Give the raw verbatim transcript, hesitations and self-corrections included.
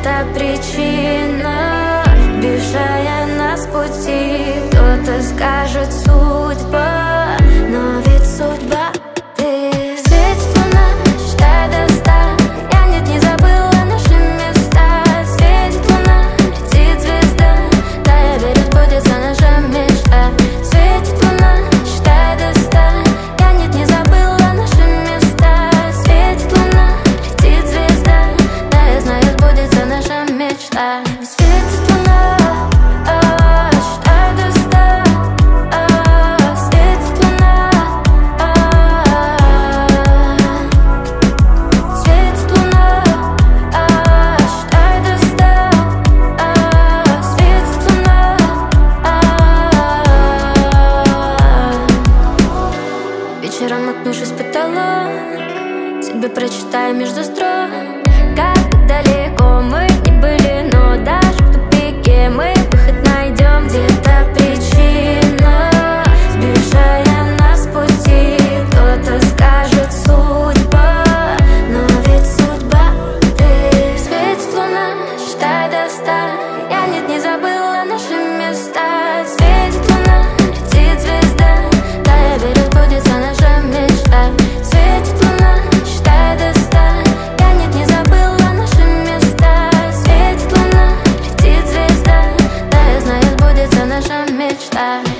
где-то причина, сбившая нас с пути. Кто-то скажет судьба, но ведь судьба ты. Светит луна, считай до ста. Я нет, не забыла наши места. Светит луна, летит звезда. Да, я верю, сбудется наша мечта. Светит луна, считай до ста. Я нет, не забыла наши места. Светит луна, летит звезда. Да, я знаю, сбудется наша мечта. Светит луна, а, считай до ста. А, светит луна, а, светит луна, а, считай до ста. А, светит луна, а. Вечером, наткнувшись в потолок, тебе прочитаю между строк, как далеко мы не были, но даже в тупике мы выход найдем. Где-то причина, сбившая нас с пути. Кто-то скажет судьба, но ведь судьба ты. Светит луна, считай до ста. Я нет, не забыла наши места. Светит луна, летит звезда. Да, я верю, сбудется наша мечта. Светит луна, считай до ста. Я нет, не забыла наши места. Светит луна, летит звезда. Да, я знаю, сбудется наша мечта.